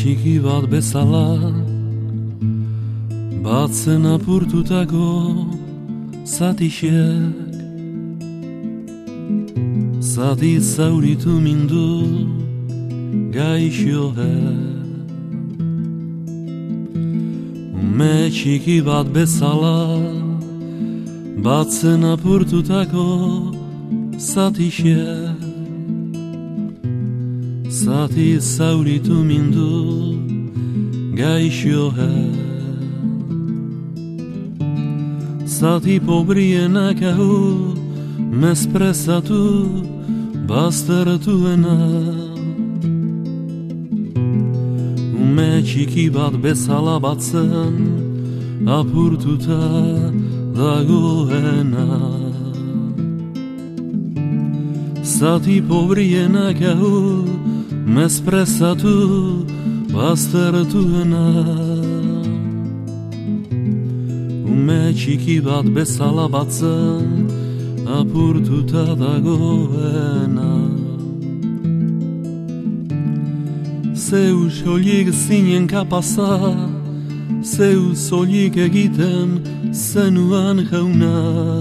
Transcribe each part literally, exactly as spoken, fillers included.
txiki bat bezala, batzen apurtutako zatixek, zati zauritu mindu gaixoek. Ume txiki bat bezala, batzen apurtutako zatixek, zati zauritu mindu gaixoek. Zati pobrienak hau mesprezatu baztertuena. Ume txiki bat bezala batzen apurtuta dagoena. Zati pobrienak hau mesprezatu baztertuena. Ume txiki bat bezala batzen apurtuta dagoena. Zeu soilik zinen kapaza, zeu soilik egiten zenuan jauna.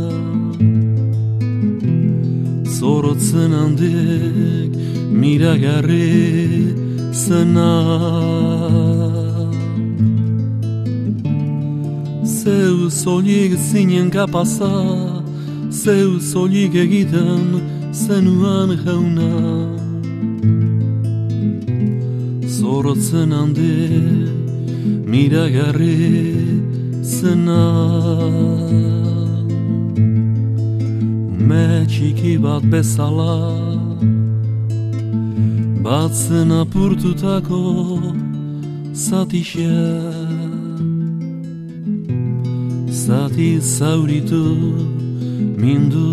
Zorotzen handek miragarri zena. Zeu soilik zinen kapaza, zeu soilik egiten zenuan jauna. Zorotzen handek miragarri zena. Ume txiki bat bezala, batzen apurtutako zatixek, zati zauritu mindu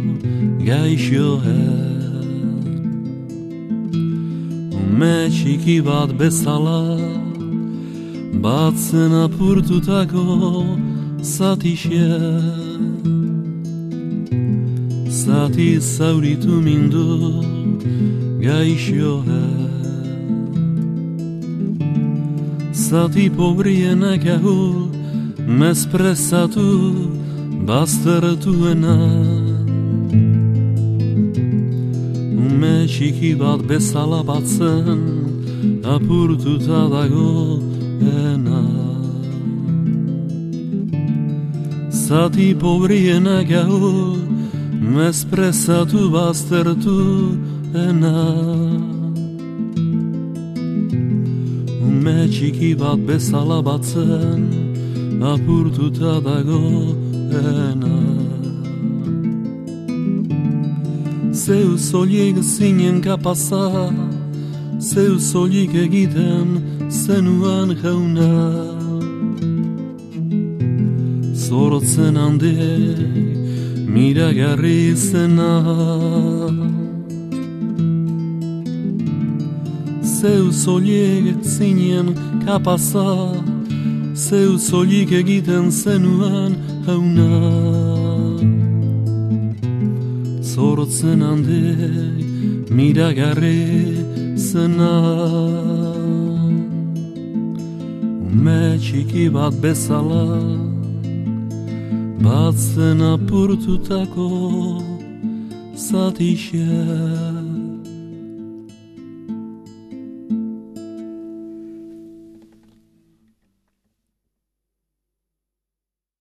gaixoek. Ume txiki bat bezala, batzen apurtutako zatixek, zati zauritu mindu gaixoek. Zati pobrienak hau mesprezatu baztertuena. Ume txiki bat bezala batzen apurtuta dagoena. Zati pobrienak hau mesprezatu baztertuena. Ume txiki bat bezala batzen apurtuta dagoena. Zeu soilik zinen kapaza, zeu soilik egiten zenuan jauna. Zorotzen handek miragarri zena. Zeu soilik zinen kapaza, zeu soilik egiten zenuan jauna. Zorotzen handek miragarri zena. Ume txiki bat bezala, batzen apurtutako zatixek.